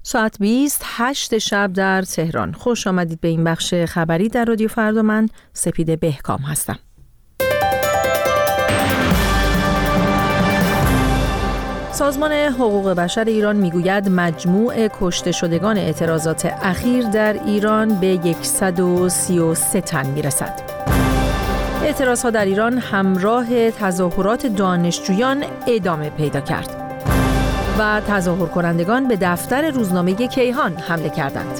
ساعت 28 شب در تهران. خوش آمدید به این بخش خبری در رادیو فردا. من سپیده بهکام هستم. سازمان حقوق بشر ایران میگوید مجموع کشته شدگان اعتراضات اخیر در ایران به 133 تن میرسد. اعتراضها در ایران همراه تظاهرات دانشجویان ادامه پیدا کرد و تظاهر کنندگان به دفتر روزنامه کیهان حمله کردند.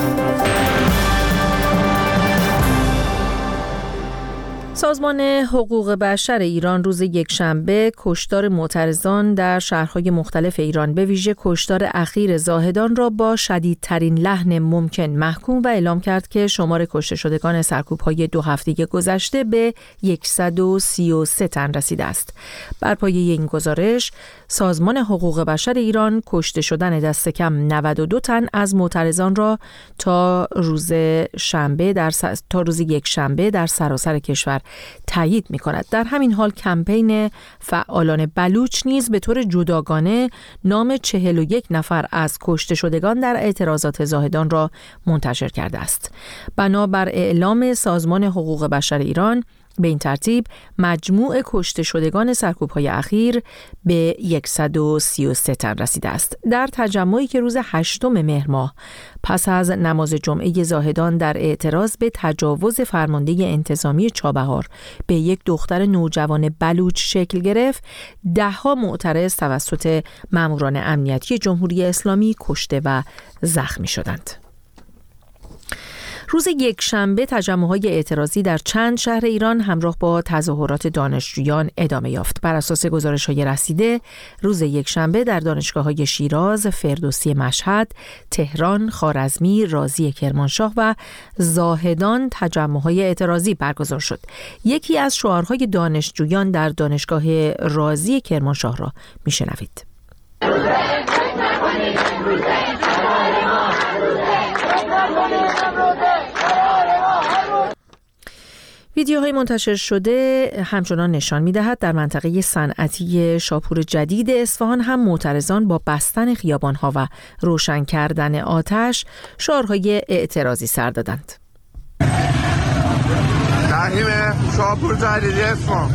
سازمان حقوق بشر ایران روز یکشنبه کشتار معترضان در شهرهای مختلف ایران به ویژه کشتار اخیر زاهدان را با شدیدترین لحن ممکن محکوم و اعلام کرد که شمار کشته شدگان سرکوب‌های 2 هفته گذشته به 133 تن رسیده است. بر پایه این گزارش سازمان حقوق بشر ایران کشته شدن دست کم 92 تن از معترضان را تا روز یکشنبه در سراسر کشور تایید می کند. در همین حال کمپین فعالان بلوچ نیز به طور جداگانه نام 41 نفر از کشته شدگان در اعتراضات زاهدان را منتشر کرده است. بنابر اعلام سازمان حقوق بشر ایران، به این ترتیب مجموع کشته شدگان سرکوب‌های اخیر به 133 تن رسیده است. در تجمعی که روز 8 مهر ماه پس از نماز جمعه زاهدان در اعتراض به تجاوز فرمانده انتظامی چابهار به یک دختر نوجوان بلوچ شکل گرفت، 10 معترض توسط ماموران امنیتی جمهوری اسلامی کشته و زخمی شدند. روز یکشنبه تجمع‌های اعتراضی در چند شهر ایران همراه با تظاهرات دانشجویان ادامه یافت. بر اساس گزارش‌های رسیده، روز یکشنبه در دانشگاه‌های شیراز، فردوسی مشهد، تهران، خوارزمی، رازی کرمانشاه و زاهدان تجمع‌های اعتراضی برگزار شد. یکی از شعارهای دانشجویان در دانشگاه رازی کرمانشاه را می‌شنوید. ویدیوهای منتشر شده همچنان نشان می‌دهد در منطقه صنعتی شاپور جدید اصفهان هم معترضان با بستن خیابان‌ها و روشن کردن آتش شعارهای اعتراضی سر دادند. تحریم شاپور جدید اصفهان،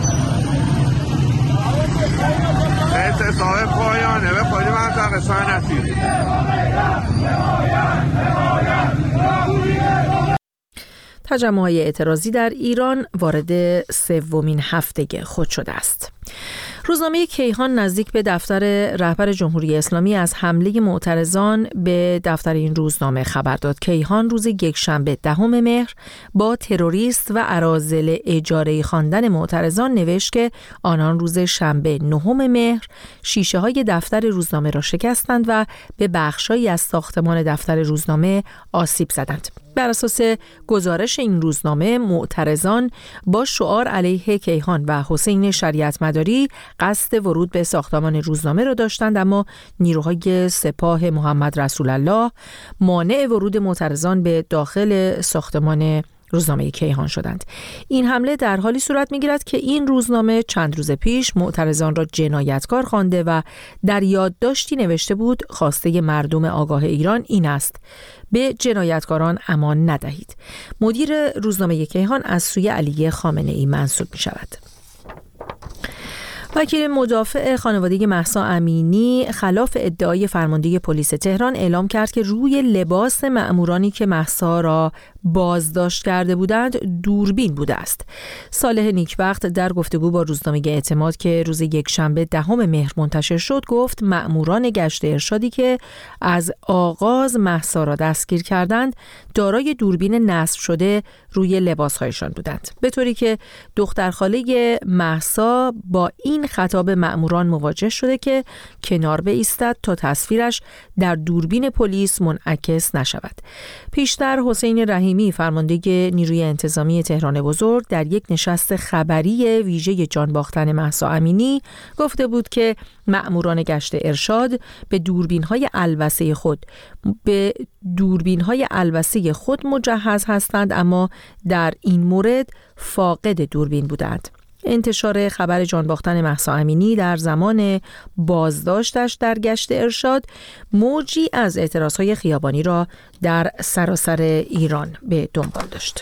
اعتصاب پایانه به خود منطقه صنعتی. تجمع‌های اعتراضی در ایران وارد 3مین هفته خود شده است. روزنامه کیهان نزدیک به دفتر رهبر جمهوری اسلامی از حمله معترضان به دفتر این روزنامه خبر داد. کیهان روز یکشنبه 10 مهر با تروریست و اراذل اجاره‌ای خواندن معترضان نوشت که آنان روز شنبه 9 مهر شیشه‌های دفتر روزنامه را شکستند و به بخش‌هایی از ساختمان دفتر روزنامه آسیب زدند. بر اساس گزارش این روزنامه، معترضان با شعار علیه کیهان و حسین شریعت مداری قصد ورود به ساختمان روزنامه را داشتند، اما نیروهای سپاه محمد رسول الله مانع ورود معترضان به داخل ساختمان روزنامه کیهان شدند. این حمله در حالی صورت می‌گیرد که این روزنامه چند روز پیش معترضان را جنایتکار خوانده و در یادداشتی نوشته بود خواسته مردم آگاه ایران این است: به جنایتکاران امان ندهید. مدیر روزنامه کیهان از سوی علی خامنه‌ای منصوب می‌شود. وکیل مدافع خانواده مهسا امینی خلاف ادعای فرمانده پلیس تهران اعلام کرد که روی لباس مأمورانی که مهسا را بازداشت کرده بودند دوربین بوده است. صالح نیکبخت در گفتگو با روزنامه اعتماد که روز یکشنبه 10 مهر منتشر شد گفت مأموران گشت ارشادی که از آغاز مهسا را دستگیر کردند دارای دوربین نصب شده روی لباسهایشان بودند، به طوری که دخترخاله مهسا با این خطاب مأموران مواجه شده که کنار بایستد تا تصویرش در دوربین پلیس منعکس نشود. پیشتر حسین رحیمی فرمانده نیروی انتظامی تهران بزرگ در یک نشست خبری ویژه جان باختن مهسا امینی گفته بود که مأموران گشت ارشاد به دوربین‌های الوسه خود مجهز هستند، اما در این مورد فاقد دوربین بودند. انتشار خبر جان باختن مهسا امینی در زمان بازداشتش در گشت ارشاد موجی از اعتراضهای خیابانی را در سراسر ایران به دنبال داشت.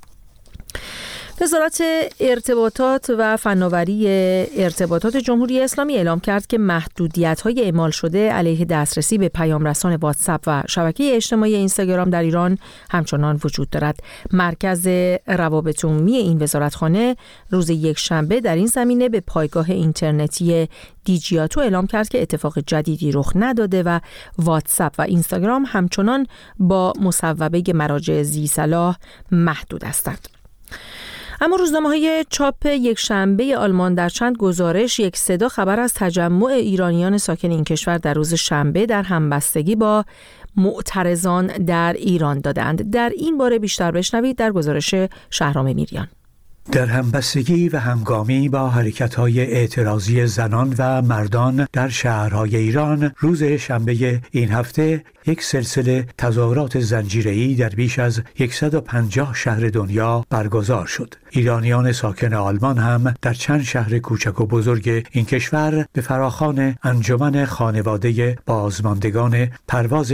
وزارت ارتباطات و فناوری ارتباطات جمهوری اسلامی اعلام کرد که محدودیت‌های اعمال شده علیه دسترسی به پیام‌رسان واتساپ و شبکه اجتماعی اینستاگرام در ایران همچنان وجود دارد. مرکز روابط عمومی این وزارتخانه روز یکشنبه در این زمینه به پایگاه اینترنتی دیجیاتو اعلام کرد که اتفاق جدیدی رخ نداده و واتساپ و اینستاگرام همچنان با مصوبه مراجع ذی‌صلاح محدود هستند. اما روزنامه‌های چاپ یکشنبه آلمان در چند گزارش یک صدا خبر از تجمع ایرانیان ساکن این کشور در روز شنبه در همبستگی با معترضان در ایران دادند. در این باره بیشتر بشنوید در گزارش شهرام میریان. در همبستگی و همگامی با حرکت‌های اعتراضی زنان و مردان در شهرهای ایران روز شنبه این هفته یک سلسله تظاهرات زنجیره‌ای در بیش از 150 شهر دنیا برگزار شد. ایرانیان ساکن آلمان هم در چند شهر کوچک و بزرگ این کشور به فراخوان انجمن خانواده بازماندگان پرواز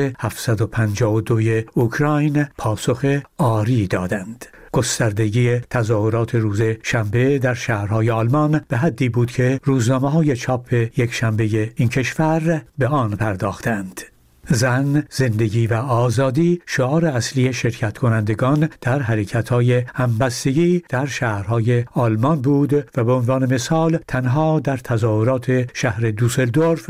752 اوکراین پاسخ آری دادند. گستردگی تظاهرات روز شنبه در شهرهای آلمان به حدی بود که روزنامه‌های چاپ یک شنبه این کشور به آن پرداختند. زن، زندگی و آزادی شعار اصلی شرکت کنندگان در حرکت‌های همبستگی در شهرهای آلمان بود و به عنوان مثال تنها در تظاهرات شهر دوسلدورف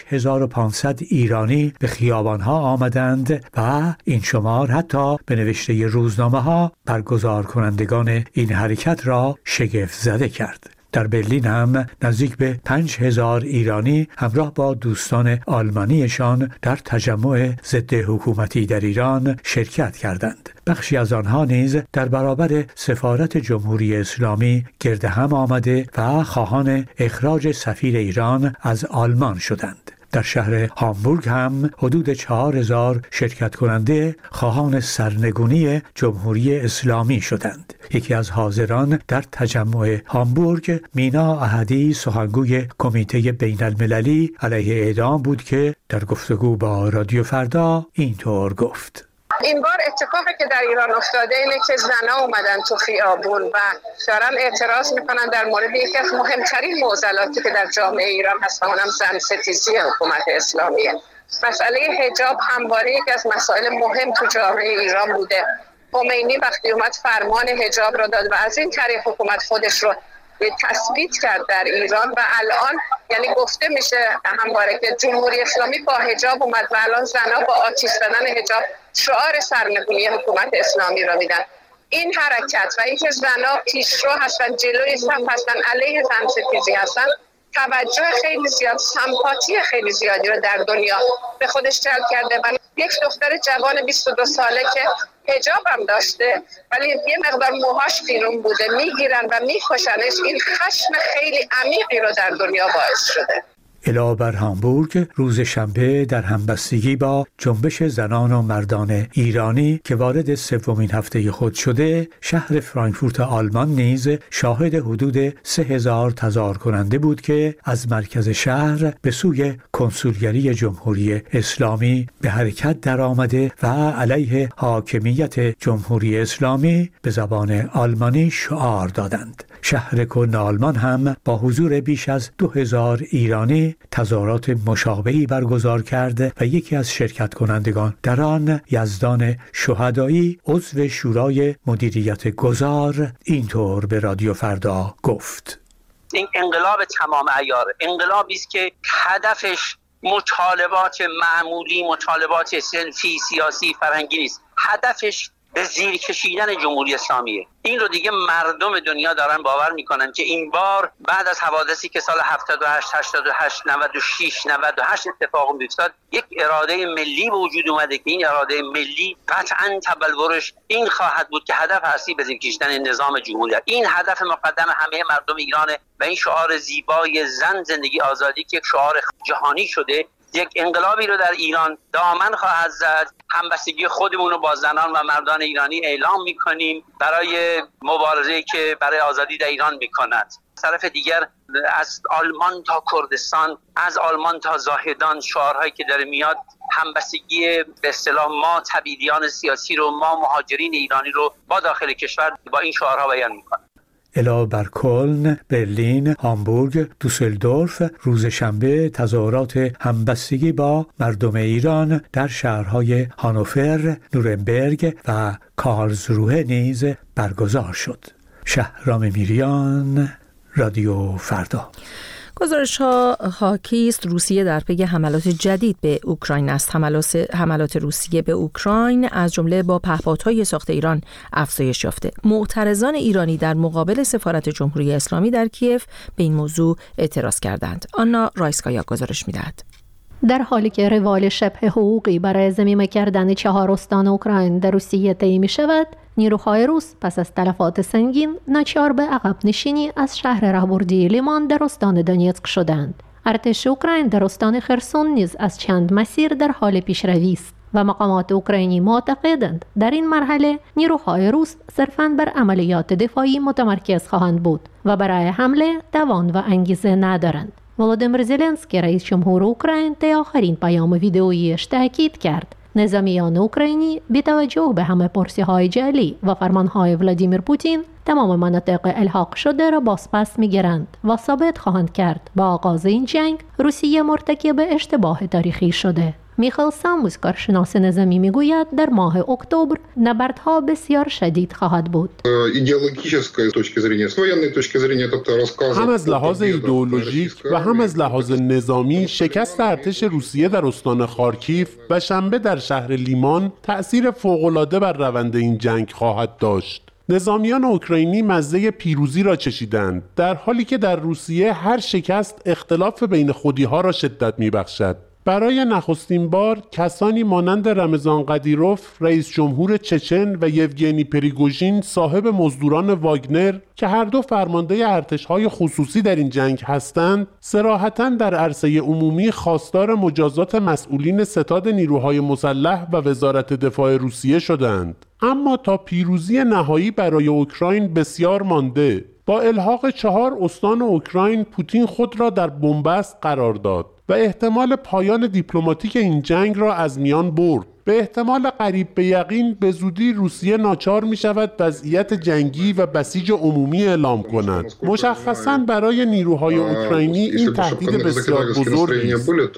6500 ایرانی به خیابان‌ها آمدند و این شمار حتی به نوشته روزنامه‌ها برگزار کنندگان این حرکت را شگفت زده کرد. در برلین هم نزدیک به 5000 ایرانی همراه با دوستان آلمانیشان در تجمع ضد حکومتی در ایران شرکت کردند. بخشی از آنها نیز در برابر سفارت جمهوری اسلامی گرد هم آمده و خواهان اخراج سفیر ایران از آلمان شدند. در شهر هامبورگ هم حدود 4000 شرکت کننده خواهان سرنگونی جمهوری اسلامی شدند. یکی از حاضران در تجمع هامبورگ، مینا احدی، سخنگوی کمیته بین المللی علیه اعدام بود که در گفتگو با رادیو فردا اینطور گفت: این بار اتفاقی که در ایران افتاده اینه که زنها اومدن تو خیابون و دارن اعتراض میکنن در مورد یکی از مهمترین معضلاتی که در جامعه ایران هست و اونم زن ستیزی حکومت اسلامیه. مسئله حجاب همواره یکی از مسائل مهم تو جامعه ایران بوده. خمینی وقتی اومد فرمان حجاب رو داد و از این طریق حکومت خودش رو تثبیت کرد در ایران و الان یعنی گفته میشه همواره که جمهوری اسلامی با حجاب اومد و الان زنها با آتش زدن حجاب شعار سرنگونی حکومت اسلامی را میدن. این حرکت و اینکه زنها پیشرو هستن، جلوی صف هستن، علیه زن ستیزی هستن، توجه خیلی زیاد، سمپاتی خیلی زیادی رو در دنیا به خودش جلب کرده و یک دختر جوان 22 ساله که حجاب هم داشته ولی یه مقدار موهاش بیرون بوده میگیرن و میکشنش، این خشم خیلی عمیقی رو در دنیا باعث شده. علاوه بر هامبورگ روز شنبه در همبستگی با جنبش زنان و مردان ایرانی که وارد سومین هفته خود شده، شهر فرانکفورت آلمان نیز شاهد حدود 3000 تظاهر کننده بود که از مرکز شهر به سوی کنسولگری جمهوری اسلامی به حرکت درآمده و علیه حاکمیت جمهوری اسلامی به زبان آلمانی شعار دادند. شهر کلن آلمان هم با حضور بیش از 2000 ایرانی تظاهرات مشابهی برگزار کرد و یکی از شرکت کنندگان در آن، یزدان شهدایی، عضو شورای مدیریت گذار، اینطور به رادیو فردا گفت: این انقلاب تمام عیار، انقلابی است که هدفش مطالبات معمولی، مطالبات صنفی، سیاسی، فرهنگی نیست. هدفش به زیر کشیدن جمهوری اسلامیه. این رو دیگه مردم دنیا دارن باور میکنن که این بار بعد از حوادثی که سال 78 88 96 98 اتفاق میافتاد، یک اراده ملی به وجود اومده که این اراده ملی قطعاً تبلورش این خواهد بود که هدف اصلی به زیر کشیدن نظام جمهوری. این هدف مقدم همه مردم ایرانه و این شعار زیبای زن زندگی آزادی که یک شعار جهانی شده یک انقلابی رو در ایران دامن خواهد زد. همبستگی خودمون رو با زنان و مردان ایرانی اعلام میکنیم برای مبارزه‌ای که برای آزادی در ایران میکند. طرف دیگر از آلمان تا کردستان، از آلمان تا زاهدان، شعارهایی که داره میاد همبستگی به اصطلاح ما تبعیدیان سیاسی رو، ما مهاجرین ایرانی رو با داخل کشور با این شعارها بیان میکنه. الا بر کلن، برلین، هامبورگ، دوسلدورف روز شنبه تظاهرات همبستگی با مردم ایران در شهرهای هانوفر، نورنبرگ و کارلسروه نیز برگزار شد. شهرام میریان، رادیو فردا. گزارش‌ها حاکی است روسیه در پی حملات جدید به اوکراین است. حملات روسیه به اوکراین از جمله با پهپادهای ساخت ایران افزایش یافته. معترضان ایرانی در مقابل سفارت جمهوری اسلامی در کیف به این موضوع اعتراض کردند. آنا رایسکایا گزارش می‌دهد. در حالی که روال شبه حقوقی برای ضمیمه کردن 4 استان اوکراین در روسیه طی می‌شود، نیروهای روس پس از تلفات سنگین ناچار به عقب نشینی از شهر راهبردی لیمان در استان دونیتسک شدند. ارتش اوکراین در استان خرسون نیز از چند مسیر در حال پیشروی است و مقامات اوکراینی معتقدند در این مرحله نیروهای روس صرفاً بر عملیات دفاعی متمرکز خواهند بود و برای حمله توان و انگیزه ندارند. ولادیمیر زلنسکی رئیس جمهور اوکراین طی آخرین پیام ویدئوییش تاکید کرد نظامیان اوکراینی بی توجه به همه پرسی‌های جعلی و فرمان‌های ولادیمیر پوتین تمام مناطق الحاق شده را بازپس می‌گیرند و ثابت خواهند کرد با آغاز این جنگ روسیه مرتکب اشتباه تاریخی شده. میخائیل ساموس کارشناس نظامی میگوید در ماه اکتبر نبردها بسیار شدید خواهد بود. هم از لحاظ ایدئولوژیک و هم از لحاظ نظامی شکست ارتش روسیه در استان خارکیف و شنبه در شهر لیمان تأثیر فوق‌العاده بر روند این جنگ خواهد داشت. نظامیان اوکراینی مزه پیروزی را چشیدند، در حالی که در روسیه هر شکست اختلاف بین خودی‌ها را شدت می‌بخشد. برای نخستین بار کسانی مانند رمضان قدیروف رئیس جمهور چچن و یوگنی پریگوژین صاحب مزدوران واگنر که هر دو فرمانده ارتش‌های خصوصی در این جنگ هستند، صراحتاً در عرصه عمومی خواستار مجازات مسئولین ستاد نیروهای مسلح و وزارت دفاع روسیه شدند. اما تا پیروزی نهایی برای اوکراین بسیار مانده. با الحاق 4 استان اوکراین پوتین خود را در بنبست قرار داد و احتمال پایان دیپلماتیک این جنگ را از میان برد. به احتمال قریب به یقین به زودی روسیه ناچار می شود وضعیت جنگی و بسیج عمومی اعلام کند. مشخصاً برای نیروهای اوکراینی این تهدید بسیار بزرگی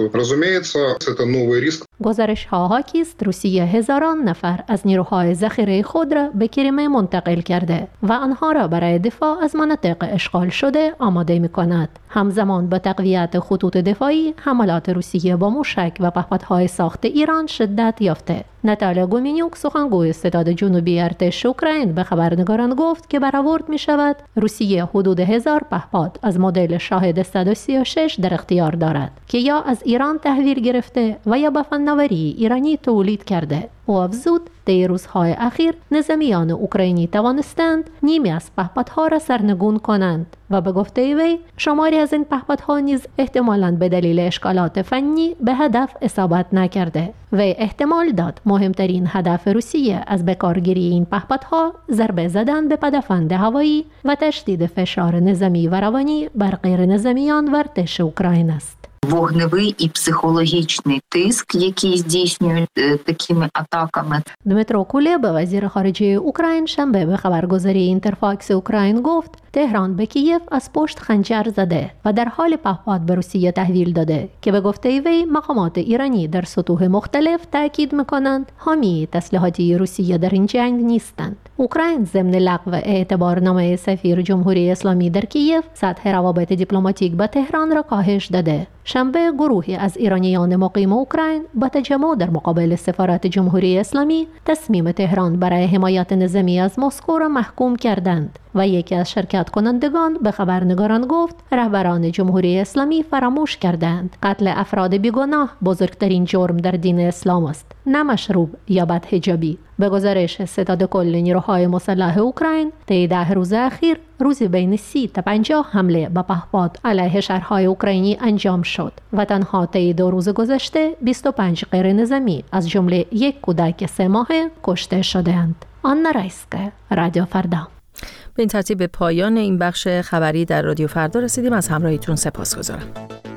است. گزارش ها حاکی است روسیه هزاران نفر از نیروهای ذخیره خود را به کریمه منتقل کرده و آنها را برای دفاع از مناطق اشغال شده آماده می کند. همزمان با تقویت خطوط دفاعی، حملات روسیه با موشک و پهپادهای ساخت ایران شدت یافته. ناتالیا گومینیوک سخنگوی ستاد جنوبی ارتش اوکراین به خبرنگاران گفت که برآورد می شود روسیه حدود 1000 پهپاد از مدل شاهد 136 در اختیار دارد که یا از ایران تحویل گرفته و یا به فناوری ایرانی تولید کرده. او افزود در روزهای اخیر نظامیان اوکراینی توانستند نیمی از پهپادها را سرنگون کنند و به گفته وی شماری از این پهپادها نیز احتمالاً به دلیل اشکالات فنی به هدف اصابت نکرده. وی احتمال داد مهمترین هدف روسیه از بکارگیری این پهپادها ضربه زدن به پدافند هوایی و تشدید فشار نظامی و روانی بر غیر نظامیان و ارتش اوکراین است. вогневий і психологічний тиск, який здійснюють такими атаками. دمیترو کولєба, وزیر خارجه اوکراین, شنبه به خبرگزاری اینترفاکس اوکراین گفت تهران به کیف از پشت خنجر زده و در حال پهپاد به روسیه تحویل داده که به گفته وی مقامات ایرانی در سطوح مختلف تاکید میکنند حامی تسلیحاتی روسیه در این جنگ نیستند. اوکراین ضمن لغو اعتبارنامه سفیر جمهوری اسلامی در کیف سطح روابط دیپلماتیک با تهران را کاهش داده. شنبه گروهی از ایرانیان مقیم اوکراین با تجمع در مقابل سفارت جمهوری اسلامی تصمیم تهران برای حمایت نظامی از مسکو را محکوم کردند و یکی از شرکت کنندگان به خبرنگاران گفت رهبران جمهوری اسلامی فراموش کردند قتل افراد بیگناه بزرگترین جرم در دین اسلام است. نه مشروب یا بدحجابی. به گزارش ستاد کل نیروهای مسلح اوکراین، طی 10 روز اخیر روزی بین 30 تا 50 حمله به پهپاد علیه شهرهای اوکراینی انجام شد و تنها طی 2 روز گذشته 25 غیر نظامی از جمله یک کودک 3 ماهه کشته شده‌اند. آنا رایسکه، رادیو فردا. به این ترتیب به پایان این بخش خبری در رادیو فردا رسیدیم. از همراهیتون سپاسگزارم.